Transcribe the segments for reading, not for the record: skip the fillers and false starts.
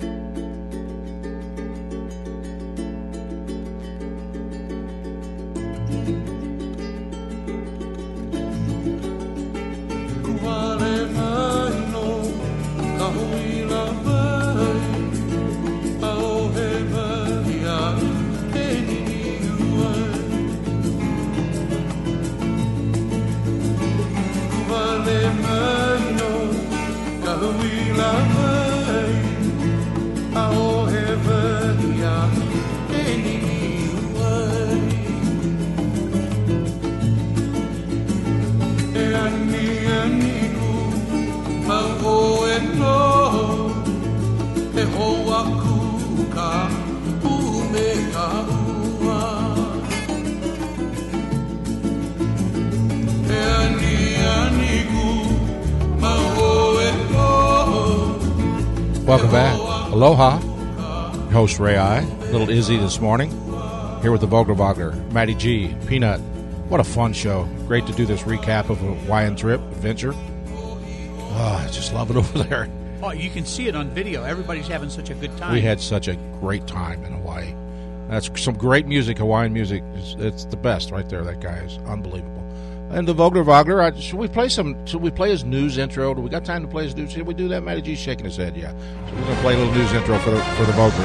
Welcome back. Aloha. Your host Ray I. Little Izzy this morning. Here with the Vogler Vogler, Matty G, Peanut. What a fun show. Great to do this recap of a Hawaiian trip, adventure. Oh, I just love it over there. Oh, you can see it on video. Everybody's having such a good time. We had such a great time in Hawaii. That's some great music, Hawaiian music. It's the best right there. That guy is unbelievable. And the Vogler Vogler, should we play his news intro? Do we got time to play his news? Should we do that? Matty G's shaking his head, yeah. So we're going to play a little news intro for the Vogler.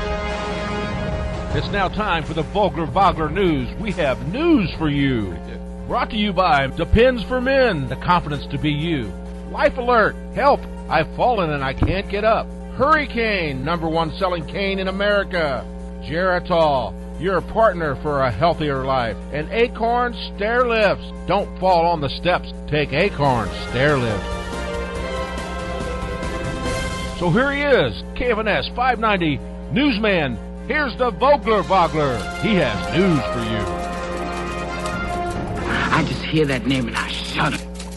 It's now time for the Vogler Vogler News. We have news for you. Brought to you by Depends for Men, the confidence to be you. Life Alert, help, I've fallen and I can't get up. Hurricane, #1 selling cane in America. Geritol, your partner for a healthier life. And Acorn Stair Lifts. Don't fall on the steps. Take Acorn Stair Lift. So here he is, KFNS 590 newsman. Here's the Vogler Vogler. He has news for you. I just hear that name and I shudder.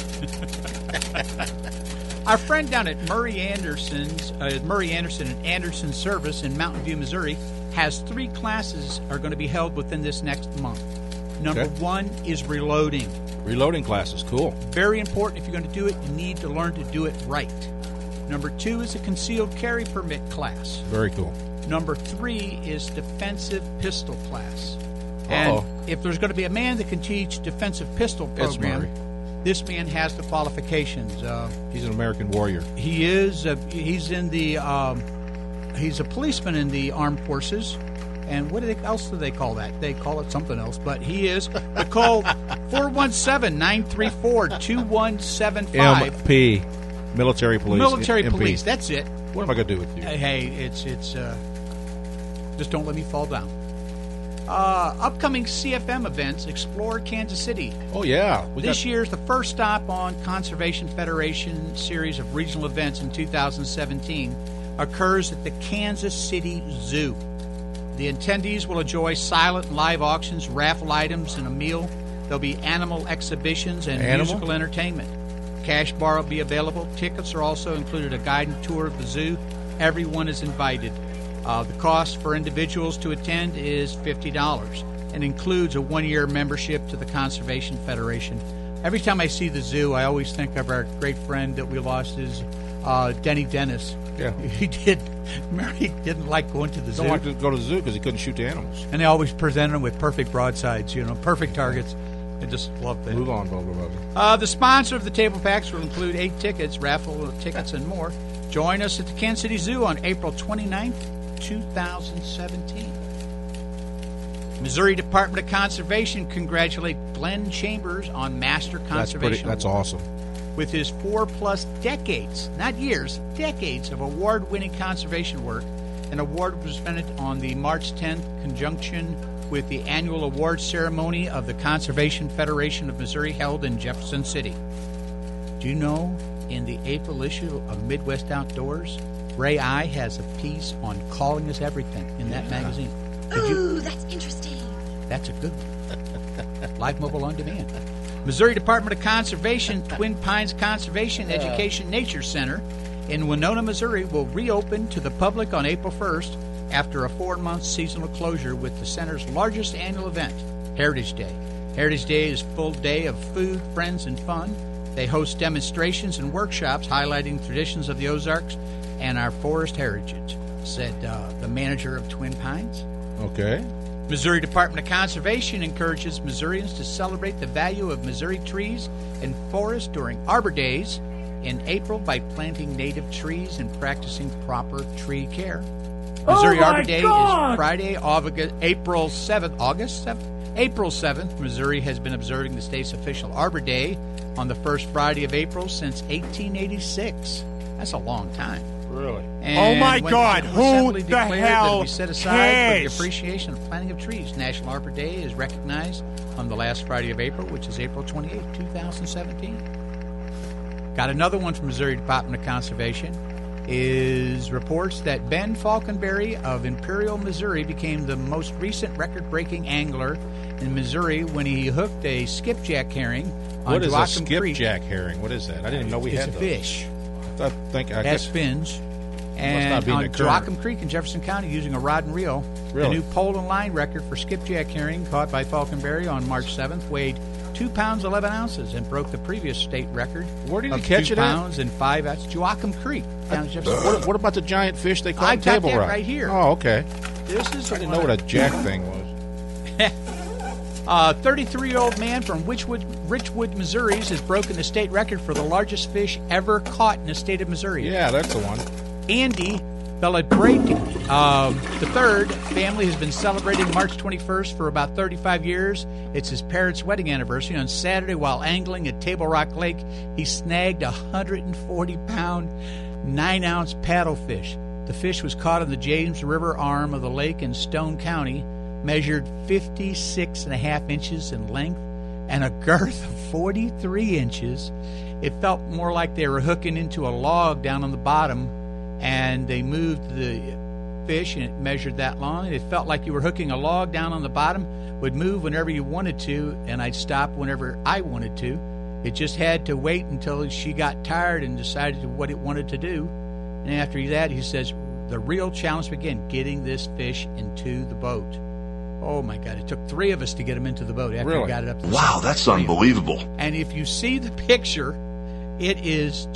Our friend down at Murray Anderson and Anderson Service in Mountain View, Missouri, has 3 classes are going to be held within this next month. Number 1 is reloading. Reloading classes, cool. Very important. If you're going to do it, you need to learn to do it right. Number 2 is a concealed carry permit class. Very cool. Number 3 is defensive pistol class. Uh-oh. And if there's going to be a man that can teach defensive pistol program, this man has the qualifications. He's an American warrior. He is. He's in the. He's a policeman in the armed forces. And what else do they call that? They call it something else. But he is. Call 417-934-2175. MP. Military police. Military MP. police. That's it. What am I going to do with you? Hey, it's just don't let me fall down. Upcoming CFM events, Explore Kansas City. Oh, yeah. This year's the first stop on Conservation Federation series of regional events in 2017 occurs at the Kansas City Zoo. The attendees will enjoy silent and live auctions, raffle items, and a meal. There'll be animal exhibitions and musical entertainment. Cash bar will be available. Tickets are also included a guided tour of the zoo. Everyone is invited. The cost for individuals to attend is $50 and includes a 1-year membership to the Conservation Federation. Every time I see the zoo, I always think of our great friend that we lost, is Denny Dennis. Yeah. He didn't like going to the zoo. Don't like to go to the zoo because he couldn't shoot the animals. And they always present them with perfect broadsides, perfect targets. I just love that. Move on, Vogler. The sponsor of the table packs will include 8 tickets, raffle tickets, and more. Join us at the Kansas City Zoo on April 29th, 2017. Missouri Department of Conservation congratulate Glenn Chambers on Master Conservation. That's awesome. With his 4+ decades, not years, decades of award-winning conservation work. An award was presented on the March 10th conjunction with the annual award ceremony of the Conservation Federation of Missouri held in Jefferson City. Do you know, in the April issue of Midwest Outdoors, Ray I has a piece on calling us everything in that magazine. Ooh, that's interesting. That's a good one. Live Mobile on Demand. Missouri Department of Conservation, Twin Pines Conservation Education Nature Center in Winona, Missouri will reopen to the public on April 1st after a 4-month seasonal closure with the center's largest annual event, Heritage Day. Heritage Day is a full day of food, friends, and fun. They host demonstrations and workshops highlighting traditions of the Ozarks and our forest heritage. said the manager of Twin Pines. Okay. Missouri Department of Conservation encourages Missourians to celebrate the value of Missouri trees and forests during Arbor Days in April by planting native trees and practicing proper tree care. Missouri Arbor Day is Friday, April 7th. April 7th, Missouri has been observing the state's official Arbor Day on the first Friday of April since 1886. That's a long time. Really? And Oh, my when God, General Assembly who the declared that hell it be set aside for the cares? appreciation of planting of trees. National Arbor Day is recognized on the last Friday of April, which is April 28, 2017. Got another one from Missouri Department of Conservation. Is reports that Ben Falconberry of Imperial, Missouri became the most recent record-breaking angler in Missouri when he hooked a skipjack herring on What is a Joachim Creek. skipjack herring? What is that? I didn't even know we It's had a those. fish. I Has guess fins. not And be in on the current. Joachim Creek in Jefferson County using a rod and reel. Really? The new pole and line record for skipjack herring caught by Falconberry on March 7th weighed 2 pounds 11 ounces and broke the previous state record. Where did of he catch 2 it at? pounds and 5 ounces. Joachim Creek down in Jefferson. What about the giant fish they call I've got table that rock? right here. Oh, okay. This is I didn't know what a jack thing was. 33-year-old man from Richwood, Missouri has broken the state record for the largest fish ever caught in the state of Missouri. Yeah, that's the one. Andy Bellabrate, the third family has been celebrating March 21st for about 35 years. It's his parents' wedding anniversary. On Saturday, while angling at Table Rock Lake, he snagged a 140-pound, 9-ounce paddlefish. The fish was caught in the James River arm of the lake in Stone County, measured 56.5 inches in length and a girth of 43 inches. It felt more like they were hooking into a log down on the bottom, and they moved the fish, and it measured that long. It felt like you were hooking a log down on the bottom, would move whenever you wanted to, and I'd stop whenever I wanted to. It just had to wait until she got tired and decided what it wanted to do. And after that, he says, the real challenge began, getting this fish into the boat. Oh, my God. It took 3 of us to get him into the boat after we got it up to the Wow, side. that's unbelievable. And if you see the picture, it is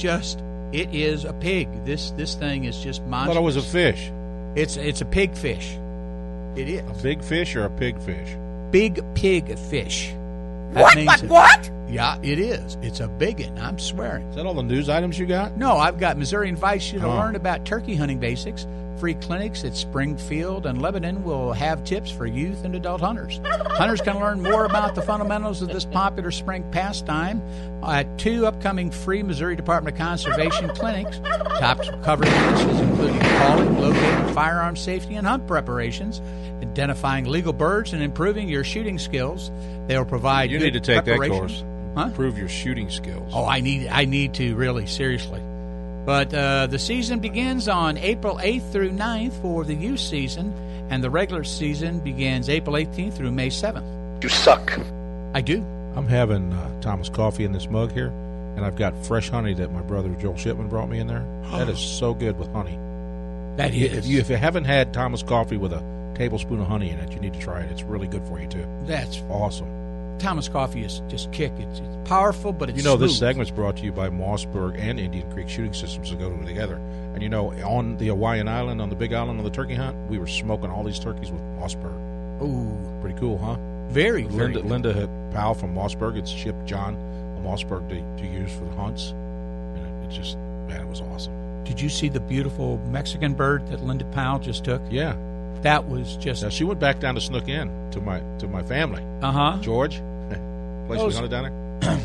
a pig. This thing is just I monstrous. thought it was a fish. It's a pig fish. It is. A big fish or a pig fish? Big pig fish. What? Yeah, it is. It's a big one, I'm swearing. Is that all the news items you got? No, I've got Missouri invites you to Oh. learn about turkey hunting basics. Free clinics at Springfield and Lebanon will have tips for youth and adult hunters. Hunters can learn more about the fundamentals of this popular spring pastime at 2 upcoming free Missouri Department of Conservation clinics. Topics will cover issues including calling, locating, firearm safety, and hunt preparations, identifying legal birds, and improving your shooting skills. They will provide You good need to take that preparation. course. Huh? Improve your shooting skills. Oh, I need to really, seriously. But the season begins on April 8th through 9th for the youth season, and the regular season begins April 18th through May 7th. You suck. I do. I'm having Thomas coffee in this mug here, and I've got fresh honey that my brother Joel Shipman brought me in there. That is so good with honey. That is. If you haven't had Thomas coffee with a tablespoon of honey in it, you need to try it. It's really good for you, too. That's Awesome. Thomas coffee is just kick. It's powerful, but it's You know, this smooth. segment's brought to you by Mossberg and Indian Creek Shooting Systems that go together. And, you know, on the Hawaiian Island, on the Big Island on the turkey hunt, we were smoking all these turkeys with Mossberg. Ooh, Pretty cool, huh? very, very good. Linda Powell from Mossberg had shipped John a Mossberg to use for the hunts. And it just, man, it was awesome. Did you see the beautiful Mexican bird that Linda Powell just took? Yeah. That was just... Now, she went back down to Snook Inn to my family. Uh-huh. George, place we Those- hunted down there.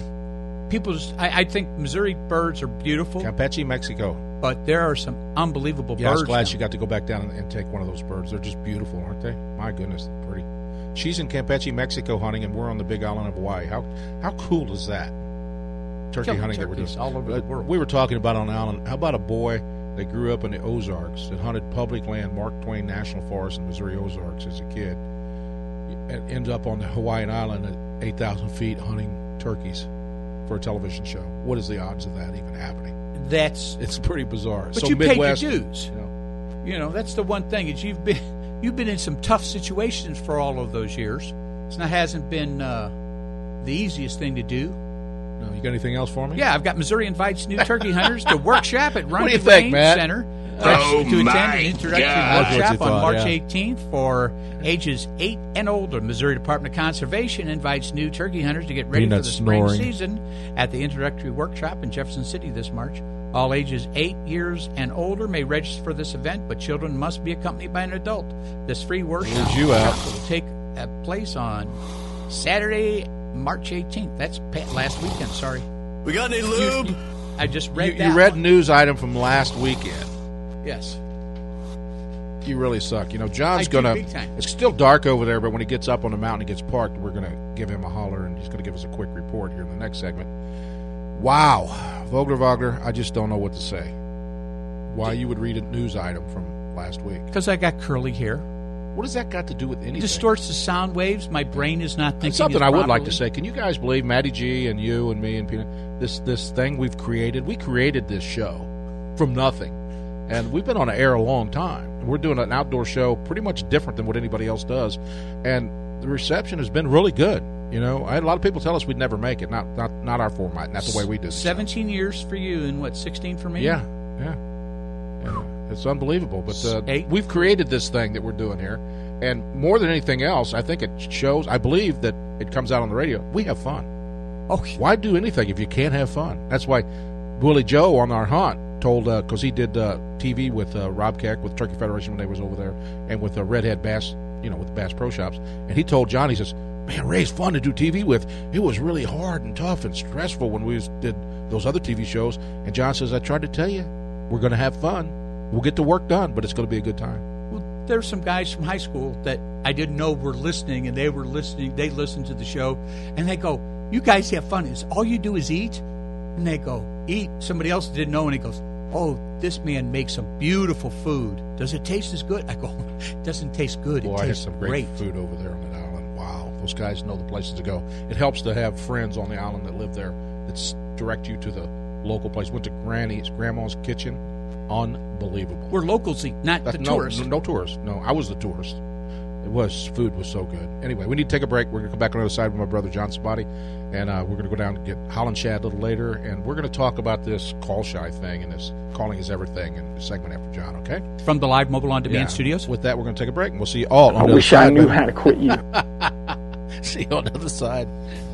I think Missouri birds are beautiful, Campeche, Mexico. but there are some unbelievable Yeah, I birds was glad down she got to go back down and take one of those birds. They're just beautiful, aren't they? My goodness, they're pretty. She's in Campeche, Mexico hunting, and we're on the Big Island of Hawaii. How cool is that? Turkey Killing hunting that we're turkeys doing. all over the world. We were talking about on the island. How about a boy that grew up in the Ozarks that hunted public land, Mark Twain National Forest in Missouri Ozarks as a kid, and ends up on the Hawaiian Island at 8,000 feet hunting turkeys for a television show? What is the odds of that even happening? It's pretty bizarre. But so you Midwest, paid your dues. you know. You know, that's the one thing is you've been in some tough situations for all of those years. It hasn't been the easiest thing to do. No, you got anything else for me? Yeah, I've got Missouri invites new turkey hunters to workshop at Run What do you to think, Range Matt? Center Register to attend my an introductory God. workshop That's on what you March thought, 18th for ages 8 and older. Missouri Department of Conservation invites new turkey hunters to get ready for the spring season at the introductory workshop in Jefferson City this March. All ages 8 years and older may register for this event, but children must be accompanied by an adult. This free workshop Leaves you out. will take place on Saturday, March 18th. That's last weekend, sorry. We got any lube? I just read that. You read one. news item from last weekend. Yes. You really suck. You know, John's I do, gonna. big time. It's still dark over there, but when he gets up on the mountain, he gets parked. We're gonna give him a holler, and he's gonna give us a quick report here in the next segment. Wow, Vogler, I just don't know what to say. Why you would read a news item from last week? Because I got curly hair. What has that got to do with anything? It distorts the sound waves. My brain is not thinking. It's something as I would like to properly. say. Can you guys believe Matty G and you and me and Peanut? This thing we've created. We created this show from nothing, and we've been on the air a long time. We're doing an outdoor show, pretty much different than what anybody else does, and the reception has been really good. You know, I had a lot of people tell us we'd never make it. Not our format, not the way we do. 17 years for you and what, 16 for me? Yeah. It's unbelievable, but 8. we've created this thing that we're doing here, and more than anything else, I think it shows. I believe that it comes out on the radio. We have fun. Oh, Why do anything if you can't have fun? That's why Willie Joe on our hunt told, because he did TV with Rob Keck with Turkey Federation when they was over there, and with Redhead Bass, with Bass Pro Shops, and he told John, he says, "Man, Ray's fun to do TV with. It was really hard and tough and stressful when we did those other TV shows." And John says, "I tried to tell you, we're going to have fun. We'll get the work done, but it's going to be a good time." well, there's some guys from high school that I didn't know were listening, and they were listening. They listened to the show, and they go, "You guys have fun. Is all you do is eat?" And they go, "Eat." Somebody else didn't know, and he goes, "Oh, this man makes some beautiful food. Does it taste as good?" I go, "It doesn't taste good. Boy, it I had tastes some great food over there on that island. Wow, those guys know the places to go. It helps to have friends on the island that live there that direct you to the local place. Went to Grandma's Kitchen. Unbelievable. We're locals eat, not the tourists. No tourists. No, I was the tourist. Food was so good. Anyway, we need to take a break. We're going to come back on the other side with my brother John Sabati, and we're going to go down and get Holland Shad a little later, and we're going to talk about this call shy thing and this calling is everything in the segment after John, okay? From the Live Mobile On Demand Yeah. studios. With that, we're going to take a break, and we'll see you all on I the other wish I side. knew how to quit you. See you on the other side.